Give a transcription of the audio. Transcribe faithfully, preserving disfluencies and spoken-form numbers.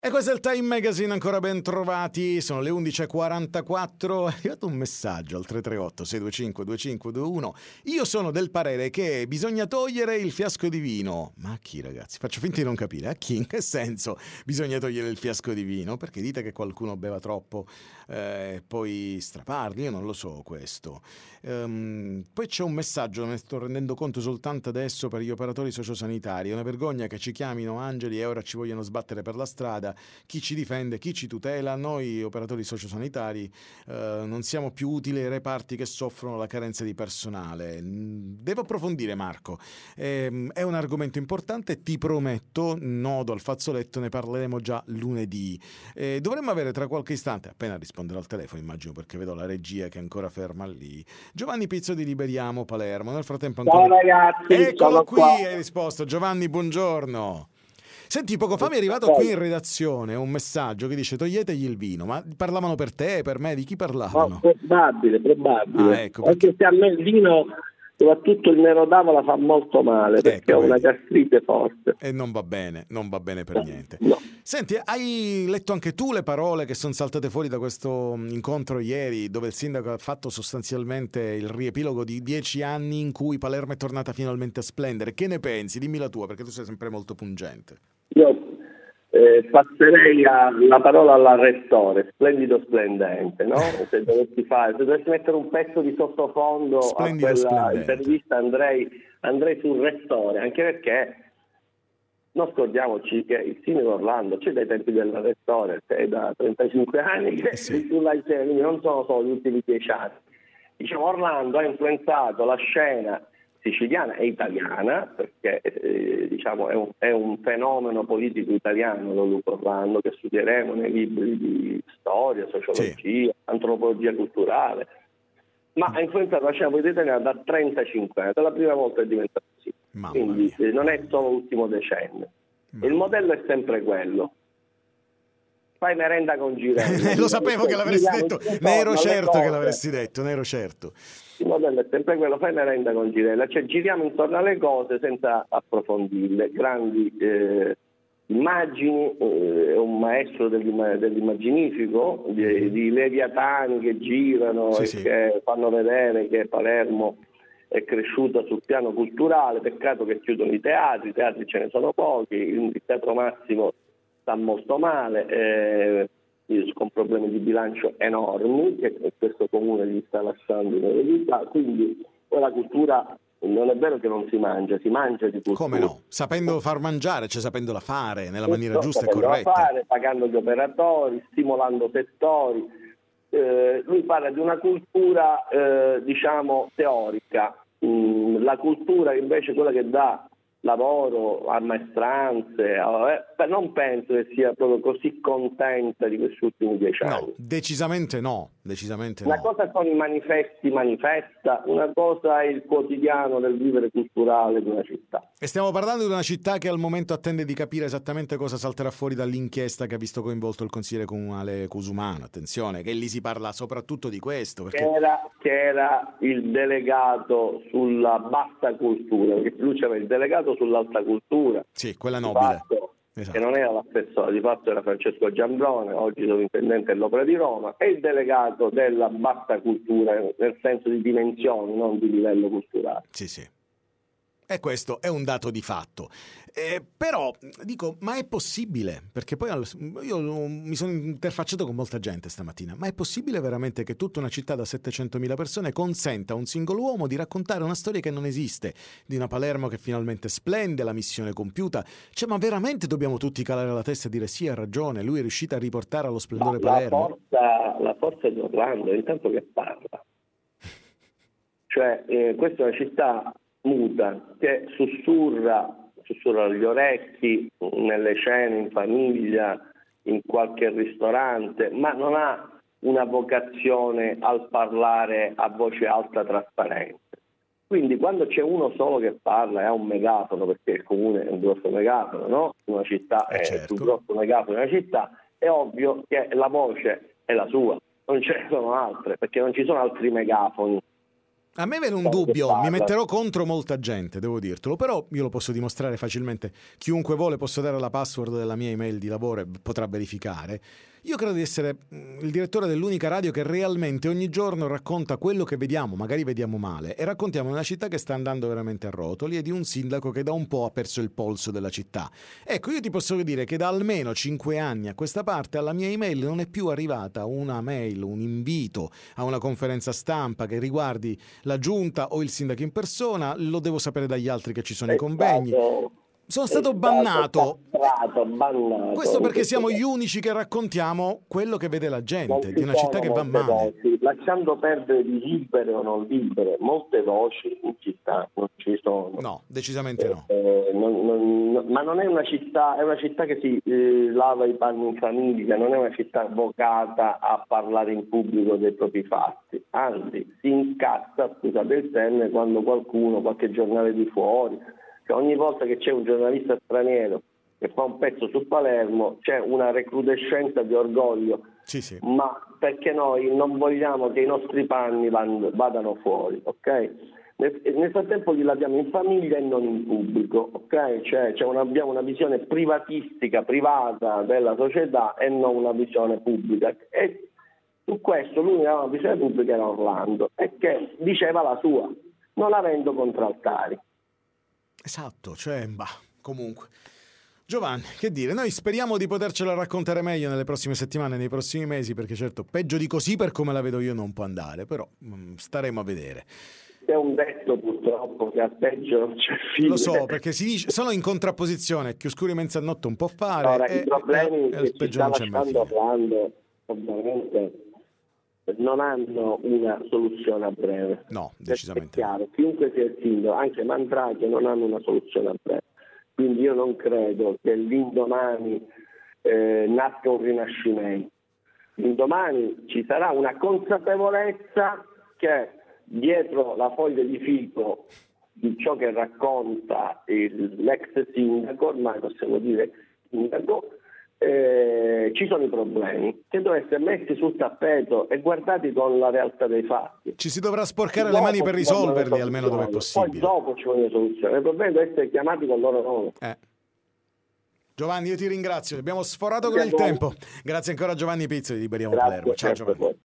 E questo è il Time Magazine, ancora ben trovati, sono le undici e quarantaquattro, è arrivato un messaggio al tre tre otto sei due cinque due cinque due uno, io sono del parere che bisogna togliere il fiasco di vino. Ma a chi, ragazzi? Faccio finta di non capire, a chi? In che senso bisogna togliere il fiasco di vino? Perché dite che qualcuno beva troppo e eh, poi straparli? Io non lo so questo. Um, poi c'è un messaggio, me ne sto rendendo conto soltanto adesso, per gli operatori sociosanitari, è una vergogna che ci chiamino angeli e ora ci vogliono sbattere per la strada. Chi ci difende, chi ci tutela? Noi operatori sociosanitari eh, non siamo più utili ai reparti che soffrono la carenza di personale. Devo approfondire, Marco, eh, è un argomento importante, ti prometto, nodo al fazzoletto, ne parleremo già lunedì. Eh, dovremmo avere tra qualche istante, appena risponderò al telefono immagino, perché vedo la regia che è ancora ferma lì, Giovanni Pizzo di Liberiamo Palermo. Nel frattempo ancora... Ciao ragazzi, eccolo qui, qua. hai risposto Giovanni, buongiorno. Senti, poco fa mi è arrivato qui in redazione un messaggio che dice toglietegli il vino, ma parlavano per te, per me, di chi parlavano? No, probabile, probabile. Ah, ecco, perché... Anche se a me il vino, soprattutto il nero d'avola, fa molto male, perché ecco, ho una vedi. gastrite forte. E non va bene, non va bene per niente. No. Senti, hai letto anche tu le parole che sono saltate fuori da questo incontro ieri, dove il sindaco ha fatto sostanzialmente il riepilogo di dieci anni in cui Palermo è tornata finalmente a splendere. Che ne pensi? Dimmi la tua, perché tu sei sempre molto pungente. Io eh, passerei a, la parola alla rettore, splendido splendente, no? Se dovessi fare, se dovessi mettere un pezzo di sottofondo splendido, a quella splendente. intervista andrei, andrei sul rettore, anche perché non scordiamoci che il sindaco Orlando c'è dai tempi del rettore, è da trentacinque anni che Eh sì. sulla scena, quindi non sono solo gli ultimi dieci anni. Diciamo, Orlando ha influenzato la scena siciliana e italiana, perché eh, diciamo è un, è un fenomeno politico italiano, lo Luca Orlando, che studieremo nei libri di storia, sociologia, sì. antropologia culturale, ma ha influenzato la scena politica italiana da trentacinque anni, per la prima volta è diventato così. Mamma Quindi mia. eh, non è solo l'ultimo decennio. Mamma. Il modello è sempre quello. Fai merenda con Girello. Lo sapevo che l'avresti detto, ne ero certo che l'avresti detto, ne ero certo. Il modello è sempre quello, fai merenda con Girello, cioè giriamo intorno alle cose senza approfondirle. Grandi eh, immagini, eh, è un maestro dell'imma- dell'immaginifico, di, di leviatani che girano Sì, e sì. che fanno vedere che Palermo è cresciuta sul piano culturale. Peccato che chiudono i teatri, i teatri ce ne sono pochi, il Teatro Massimo sta molto male, eh, con problemi di bilancio enormi che questo comune gli sta lasciando in eredità, quindi la cultura non è vero che non si mangia, si mangia di cultura. Come no? Sapendo far mangiare, cioè sapendola fare nella maniera no, giusta e corretta. Fare, pagando gli operatori, stimolando settori. Eh, lui parla di una cultura eh, diciamo teorica, mm, la cultura invece quella che dà lavoro a maestranze, eh, non penso che sia proprio così contenta di questi ultimi dieci anni. No, decisamente no, decisamente una no. cosa sono i manifesti, manifesta, una cosa è il quotidiano del vivere culturale di una città. E stiamo parlando di una città che al momento attende di capire esattamente cosa salterà fuori dall'inchiesta che ha visto coinvolto il consigliere comunale Cusumano. Attenzione, che lì si parla soprattutto di questo. Perché... Che, era, che era il delegato sulla bassa cultura, perché lui c'era il delegato sull'alta cultura. Sì, quella nobile. Fatto, esatto. Che non era l'assessore, di fatto era Francesco Giambrone, oggi sovrintendente dell'Opera di Roma, e il delegato della bassa cultura, nel senso di dimensioni, non di livello culturale. Sì, sì. E questo è un dato di fatto. Eh, però dico, ma è possibile? Perché poi io mi sono interfacciato con molta gente stamattina. Ma è possibile veramente che tutta una città da settecentomila persone consenta a un singolo uomo di raccontare una storia che non esiste, di una Palermo che finalmente splende, la missione compiuta? Cioè, ma veramente dobbiamo tutti calare la testa e dire sì, ha ragione, lui è riuscito a riportare allo splendore ma Palermo? La forza, la forza di Orlando è intanto che parla. Cioè, eh, questa è una città muta, che sussurra, sussurra agli orecchi, nelle cene, in famiglia, in qualche ristorante, ma non ha una vocazione al parlare a voce alta trasparente. Quindi quando c'è uno solo che parla e ha un megafono, perché il comune è un grosso megafono, no? Una città Eh, è certo. il più grosso megafono di una città, è ovvio che la voce è la sua, non ce ne sono altre, perché non ci sono altri megafoni. A me viene un dubbio, mi metterò contro molta gente, devo dirtelo, però io lo posso dimostrare facilmente. Chiunque vuole, posso dare la password della mia email di lavoro e potrà verificare. Io credo di essere il direttore dell'unica radio che realmente ogni giorno racconta quello che vediamo, magari vediamo male, e raccontiamo una città che sta andando veramente a rotoli e di un sindaco che da un po' ha perso il polso della città. Ecco, io ti posso dire che da almeno cinque anni a questa parte alla mia email non è più arrivata una mail, un invito a una conferenza stampa che riguardi la giunta o il sindaco in persona. Lo devo sapere dagli altri che ci sono È i convegni. stato, Sono stato è bannato. Stato bannato. Questo perché siamo gli unici che raccontiamo quello che vede la gente Non di una città che va male. Voci, lasciando perdere di libere o non libere, molte voci in città non ci sono. No, decisamente no. Eh, non, non, ma non è una città, è una città che si eh, lava i panni in famiglia, non è una città vocata a parlare in pubblico dei propri fatti, anzi si incazza, scusate il termine, quando qualcuno, qualche giornale di fuori, cioè ogni volta che c'è un giornalista straniero che fa un pezzo su Palermo c'è una recrudescenza di orgoglio, sì, sì. Ma perché noi non vogliamo che i nostri panni vadano fuori, ok? Nel, nel frattempo li laviamo in famiglia e non in pubblico, ok? Cioè, cioè una, abbiamo una visione privatistica, privata della società e non una visione pubblica. E su questo l'unica visione pubblica era Orlando, e che diceva la sua, non avendo contraltari. Esatto, cioè, bah, comunque. Giovanni, che dire, noi speriamo di potercela raccontare meglio nelle prossime settimane, nei prossimi mesi, perché certo, peggio di così per come la vedo io non può andare, però mh, staremo a vedere. C'è un detto purtroppo che a peggio non c'è fine. Lo so, perché si dice, sono in contrapposizione, più scuri mezzanotte un po' fare. Ora, e, i problemi e, che e ci sta non c'è mai lasciando fine. Orlando ovviamente non hanno una soluzione a breve. No, decisamente. È chiaro, chiunque sia il sindaco, anche Mandraghi, non hanno una soluzione a breve. Quindi io non credo che l'indomani eh, nasca un rinascimento. L'indomani ci sarà una consapevolezza che dietro la foglia di fico di ciò che racconta il, l'ex sindaco, ormai possiamo dire sindaco, eh, ci sono i problemi che devono essere messi sul tappeto e guardati con la realtà dei fatti. Ci si dovrà sporcare dopo le mani per risolverli, almeno dove è possibile. Poi dopo ci vogliono soluzioni. Il problema deve essere chiamati con loro nome. Eh. Giovanni, io ti ringrazio, abbiamo sforato con il tempo. Grazie ancora a Giovanni Pizzo di Liberiamo Palermo. Ciao Giovanni.